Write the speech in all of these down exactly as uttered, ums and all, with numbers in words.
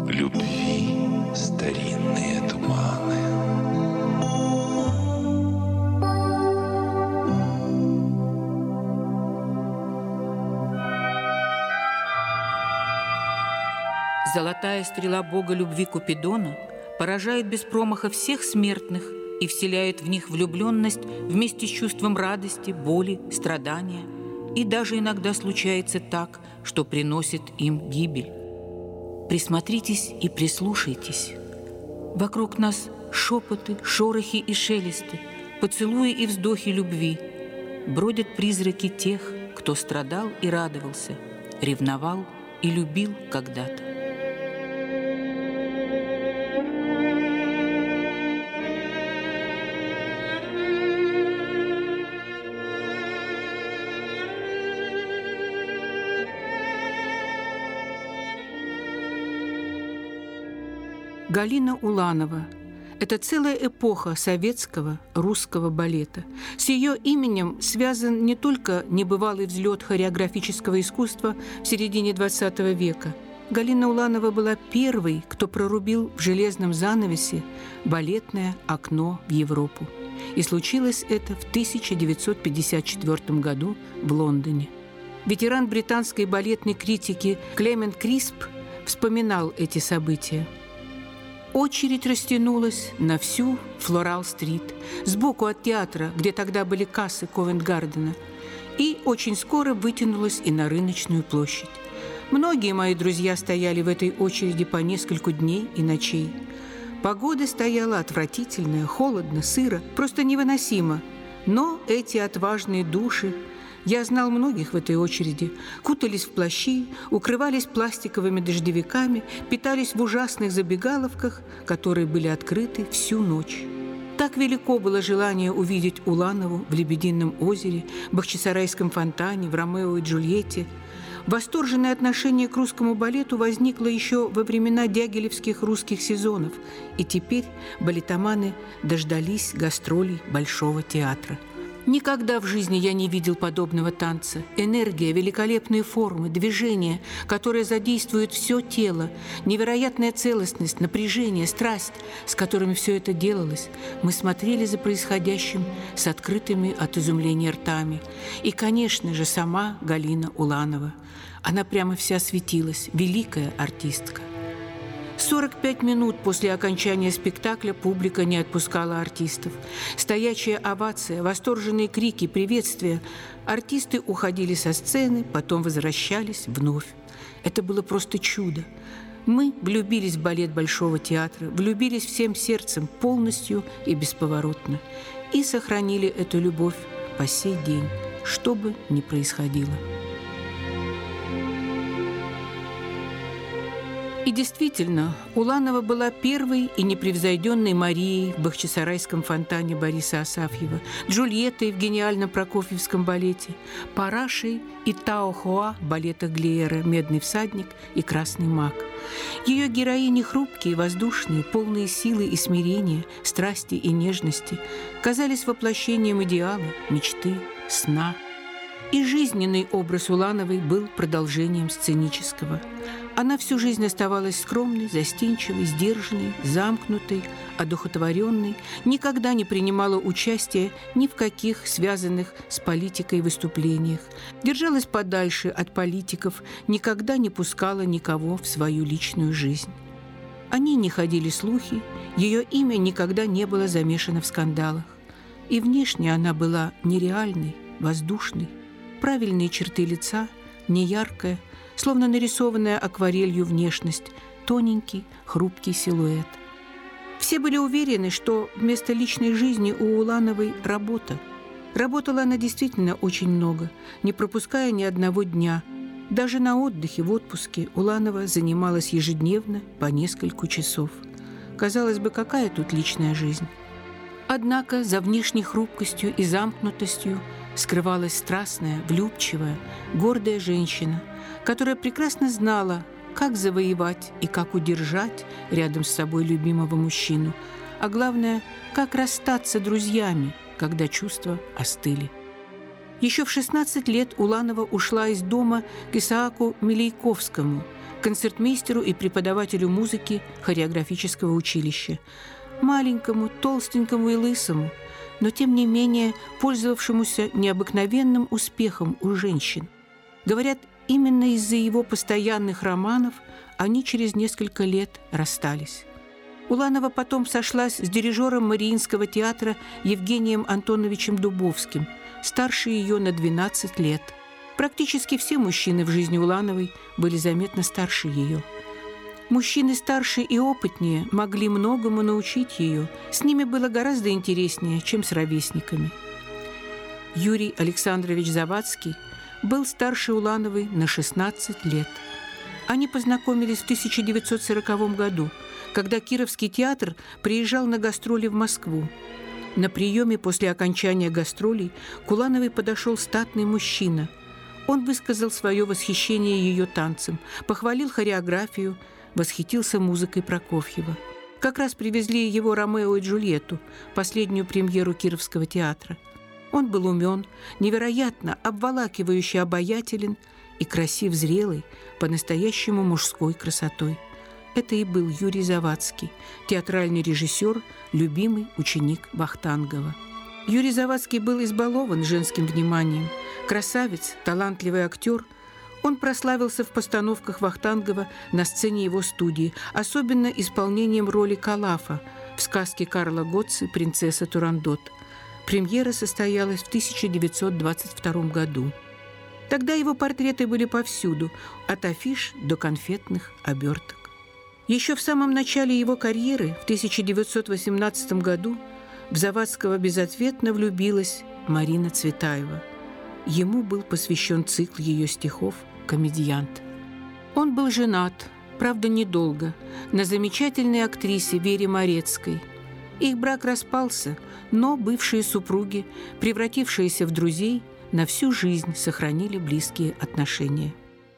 любви старинные туманы. Золотая стрела бога любви Купидона поражает без промаха всех смертных и вселяет в них влюбленность вместе с чувством радости, боли, страдания. И даже иногда случается так, что приносит им гибель. Присмотритесь и прислушайтесь. Вокруг нас шепоты, шорохи и шелесты, поцелуи и вздохи любви. Бродят призраки тех, кто страдал и радовался, ревновал и любил когда-то. Галина Уланова – это целая эпоха советского русского балета. С ее именем связан не только небывалый взлет хореографического искусства в середине двадцатого века. Галина Уланова была первой, кто прорубил в железном занавесе балетное окно в Европу. И случилось это в тысяча девятьсот пятьдесят четвёртом году в Лондоне. Ветеран британской балетной критики Клемент Крисп вспоминал эти события. Очередь растянулась на всю Флорал-стрит, сбоку от театра, где тогда были кассы Ковент-Гардена, и очень скоро вытянулась и на Рыночную площадь. Многие мои друзья стояли в этой очереди по несколько дней и ночей. Погода стояла отвратительная, холодно, сыро, просто невыносимо. Но эти отважные души, я знал многих в этой очереди, кутались в плащи, укрывались пластиковыми дождевиками, питались в ужасных забегаловках, которые были открыты всю ночь. Так велико было желание увидеть Уланову в Лебедином озере, Бахчисарайском фонтане, в Ромео и Джульетте. Восторженное отношение к русскому балету возникло еще во времена дягилевских русских сезонов, и теперь балетоманы дождались гастролей Большого театра. Никогда в жизни я не видел подобного танца. Энергия, великолепные формы, движения, которые задействуют все тело, невероятная целостность, напряжение, страсть, с которыми все это делалось. Мы смотрели за происходящим с открытыми от изумления ртами. И, конечно же, сама Галина Уланова. Она прямо вся светилась, великая артистка. сорок пять минут после окончания спектакля публика не отпускала артистов. Стоячая овация, восторженные крики, приветствия. Артисты уходили со сцены, потом возвращались вновь. Это было просто чудо. Мы влюбились в балет Большого театра, влюбились всем сердцем, полностью и бесповоротно. И сохранили эту любовь по сей день, что бы ни происходило. И действительно, Уланова была первой и непревзойденной Марией в Бахчисарайском фонтане Бориса Асафьева, Джульеттой в гениальном прокофьевском балете, Парашей и Таохоа в балетах Глиера «Медный всадник» и «Красный маг». Ее героини хрупкие, воздушные, полные силы и смирения, страсти и нежности, казались воплощением идеала, мечты, сна. И жизненный образ Улановой был продолжением сценического. Она всю жизнь оставалась скромной, застенчивой, сдержанной, замкнутой, одухотворенной, никогда не принимала участия ни в каких связанных с политикой выступлениях, держалась подальше от политиков, никогда не пускала никого в свою личную жизнь. О ней не ходили слухи, ее имя никогда не было замешано в скандалах. И внешне она была нереальной, воздушной, правильные черты лица, неяркая, словно нарисованная акварелью внешность, тоненький, хрупкий силуэт. Все были уверены, что вместо личной жизни у Улановой работа. Работала она действительно очень много, не пропуская ни одного дня. Даже на отдыхе, в отпуске Уланова занималась ежедневно по несколько часов. Казалось бы, какая тут личная жизнь? Однако за внешней хрупкостью и замкнутостью скрывалась страстная, влюбчивая, гордая женщина, которая прекрасно знала, как завоевать и как удержать рядом с собой любимого мужчину, а главное, как расстаться друзьями, когда чувства остыли. Еще в шестнадцать лет Уланова ушла из дома к Исааку Милейковскому, концертмейстеру и преподавателю музыки хореографического училища, маленькому, толстенькому и лысому, но тем не менее пользовавшемуся необыкновенным успехом у женщин. Говорят, именно из-за его постоянных романов они через несколько лет расстались. Уланова потом сошлась с дирижером Мариинского театра Евгением Антоновичем Дубовским, старше ее на двенадцать лет. Практически все мужчины в жизни Улановой были заметно старше ее. Мужчины старше и опытнее могли многому научить ее. С ними было гораздо интереснее, чем с ровесниками. Юрий Александрович Завадский был старше Улановой на шестнадцать лет. Они познакомились в тысяча девятьсот сороковом году, когда Кировский театр приезжал на гастроли в Москву. На приеме после окончания гастролей к Улановой подошел статный мужчина. Он высказал свое восхищение ее танцем, похвалил хореографию, восхитился музыкой Прокофьева. Как раз привезли его «Ромео и Джульетту», последнюю премьеру Кировского театра. Он был умен, невероятно обволакивающе обаятелен и красив зрелой, по-настоящему мужской красотой. Это и был Юрий Завадский, театральный режиссер, любимый ученик Вахтангова. Юрий Завадский был избалован женским вниманием. Красавец, талантливый актер. Он прославился в постановках Вахтангова на сцене его студии, особенно исполнением роли Калафа в сказке Карла Готце «Принцесса Турандот». Премьера состоялась в тысяча девятьсот двадцать втором году. Тогда его портреты были повсюду, от афиш до конфетных оберток. Еще в самом начале его карьеры, в тысяча девятьсот восемнадцатом году, в Завадского безответно влюбилась Марина Цветаева. Ему был посвящен цикл ее стихов «Комедиант». Он был женат, правда, недолго, на замечательной актрисе Вере Морецкой. Их брак распался, но бывшие супруги, превратившиеся в друзей, на всю жизнь сохранили близкие отношения.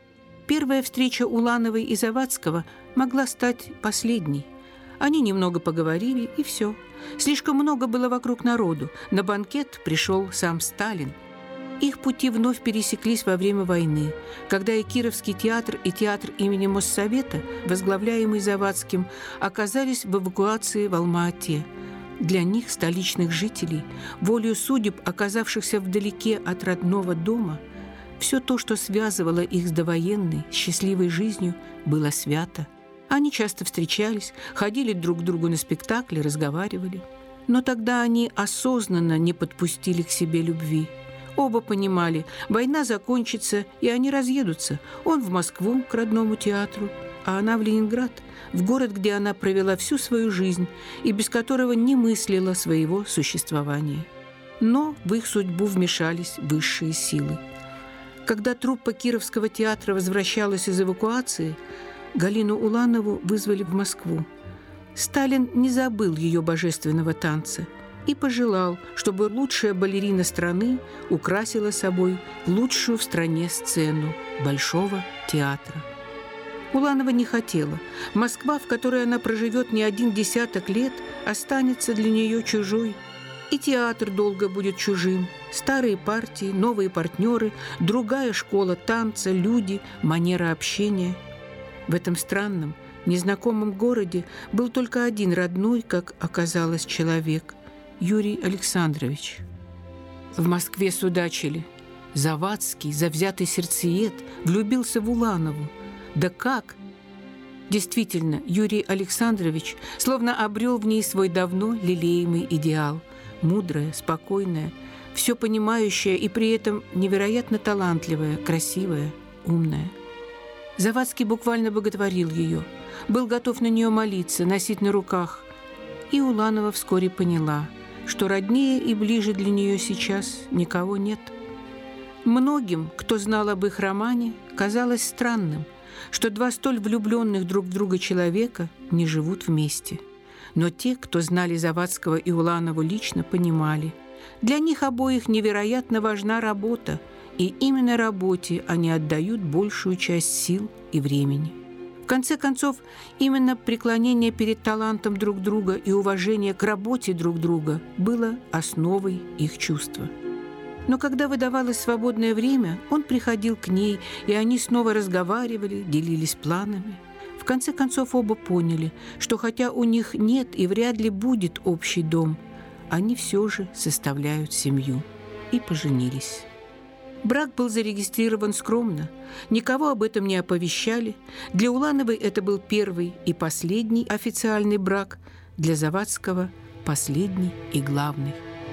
Первая встреча Улановой и Завадского могла стать последней. Они немного поговорили, и все. Слишком много было вокруг народу. На банкет пришел сам Сталин. Их пути вновь пересеклись во время войны, когда и Кировский театр, и театр имени Моссовета, возглавляемый Завадским, оказались в эвакуации в Алма-Ате. Для них, столичных жителей, волею судеб, оказавшихся вдалеке от родного дома, все то, что связывало их с довоенной, счастливой жизнью, было свято. Они часто встречались, ходили друг к другу на спектакли, разговаривали. Но тогда они осознанно не подпустили к себе любви. Оба понимали, война закончится, и они разъедутся. Он в Москву, к родному театру, а она в Ленинград, в город, где она провела всю свою жизнь и без которого не мыслила своего существования. Но в их судьбу вмешались высшие силы. Когда труппа Кировского театра возвращалась из эвакуации, Галину Уланову вызвали в Москву. Сталин не забыл ее божественного танца и пожелал, чтобы лучшая балерина страны украсила собой лучшую в стране сцену Большого театра. Уланова не хотела. Москва, в которой она проживет не один десяток лет, останется для нее чужой. И театр долго будет чужим. Старые партии, новые партнеры, другая школа танца, люди, манера общения. В этом странном, незнакомом городе был только один родной, как оказалось, человек – Юрий Александрович. В Москве судачили. Завадский, завзятый сердцеед, влюбился в Уланову. Да как? Действительно, Юрий Александрович словно обрел в ней свой давно лелеемый идеал. Мудрая, спокойная, все понимающая и при этом невероятно талантливая, красивая, умная. Завадский буквально боготворил ее, был готов на нее молиться, носить на руках. И Уланова вскоре поняла, что роднее и ближе для нее сейчас никого нет. Многим, кто знал об их романе, казалось странным, что два столь влюбленных друг в друга человека не живут вместе. Но те, кто знали Завадского и Уланову лично, понимали, для них обоих невероятно важна работа, и именно работе они отдают большую часть сил и времени. В конце концов, именно преклонение перед талантом друг друга и уважение к работе друг друга было основой их чувства. Но когда выдавалось свободное время, он приходил к ней, и они снова разговаривали, делились планами. В конце концов оба поняли, что хотя у них нет и вряд ли будет общий дом, они все же составляют семью, и поженились. Брак был зарегистрирован скромно, никого об этом не оповещали. Для Улановой это был первый и последний официальный брак, для Завадского – последний и главный.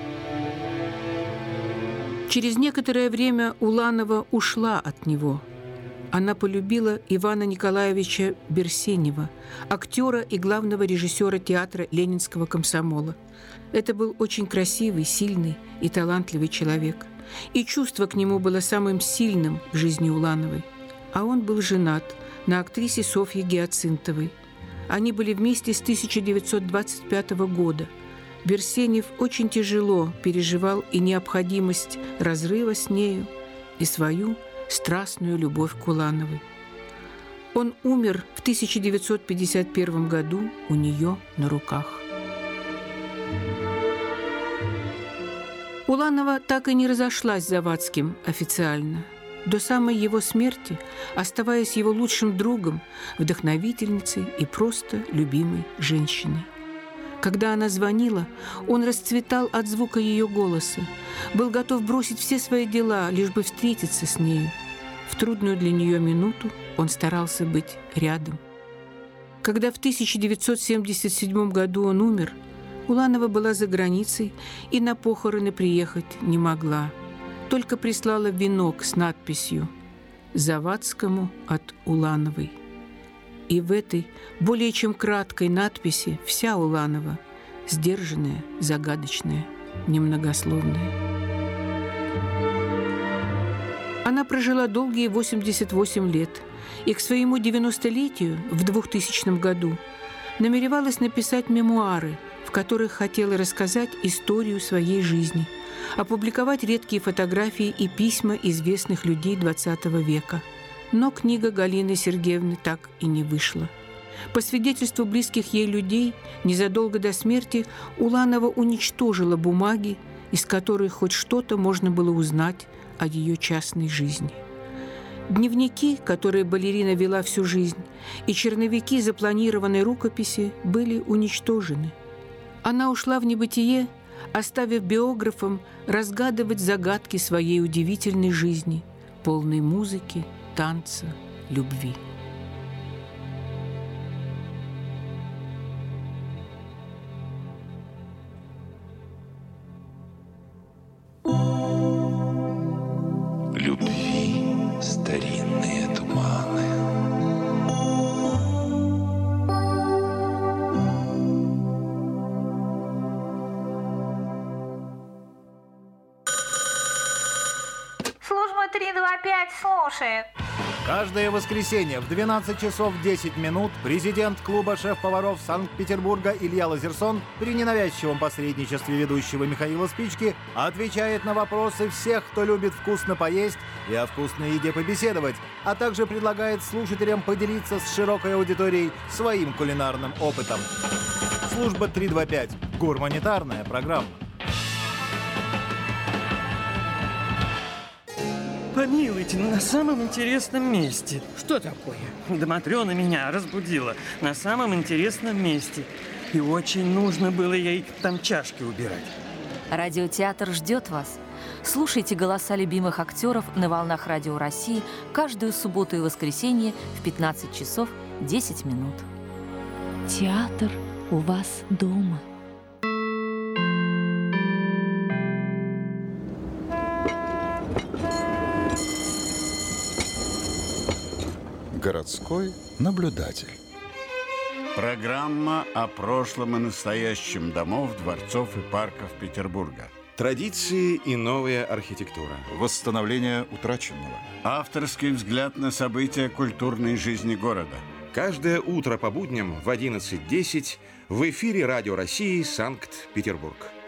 Через некоторое время Уланова ушла от него. Она полюбила Ивана Николаевича Берсенева, актера и главного режиссера театра Ленинского комсомола. Это был очень красивый, сильный и талантливый человек. И чувство к нему было самым сильным в жизни Улановой. А он был женат на актрисе Софье Гиацинтовой. Они были вместе с тысяча девятьсот двадцать пятого года. Берсенев очень тяжело переживал и необходимость разрыва с нею, и свою страстную любовь к Улановой. Он умер в тысяча девятьсот пятьдесят первом году у нее на руках. Уланова так и не разошлась с Завадским официально. До самой его смерти, оставаясь его лучшим другом, вдохновительницей и просто любимой женщиной. Когда она звонила, он расцветал от звука ее голоса, был готов бросить все свои дела, лишь бы встретиться с нею. В трудную для нее минуту он старался быть рядом. Когда в тысяча девятьсот семьдесят седьмом году он умер, Уланова была за границей и на похороны приехать не могла, только прислала венок с надписью «Завадскому от Улановой». И в этой более чем краткой надписи вся Уланова, сдержанная, загадочная, немногословная. Она прожила долгие восемьдесят восемь лет и к своему девяностолетию в двухтысячном году намеревалась написать мемуары, в которых хотела рассказать историю своей жизни, опубликовать редкие фотографии и письма известных людей двадцатого века. Но книга Галины Сергеевны так и не вышла. По свидетельству близких ей людей, незадолго до смерти Уланова уничтожила бумаги, из которых хоть что-то можно было узнать о ее частной жизни. Дневники, которые балерина вела всю жизнь, и черновики запланированной рукописи были уничтожены. Она ушла в небытие, оставив биографам разгадывать загадки своей удивительной жизни, полной музыки, танца, любви. Любви старинные туманы. Служба три два пять слушает. Каждое воскресенье в двенадцать часов десять минут президент клуба шеф-поваров Санкт-Петербурга Илья Лазерсон при ненавязчивом посредничестве ведущего Михаила Спички отвечает на вопросы всех, кто любит вкусно поесть и о вкусной еде побеседовать, а также предлагает слушателям поделиться с широкой аудиторией своим кулинарным опытом. Служба три два пять. Гуманитарная программа. Помилуйте, на самом интересном месте. Что такое? Да Матрёна меня разбудила на самом интересном месте. И очень нужно было ей там чашки убирать. Радиотеатр ждет вас. Слушайте голоса любимых актеров на волнах Радио России каждую субботу и воскресенье в пятнадцать часов десять минут. Театр у вас дома. Городской наблюдатель. Программа о прошлом и настоящем домов, дворцов и парков Петербурга. Традиции и новая архитектура. Восстановление утраченного. Авторский взгляд на события культурной жизни города. Каждое утро по будням в одиннадцать десять в эфире Радио России Санкт-Петербург.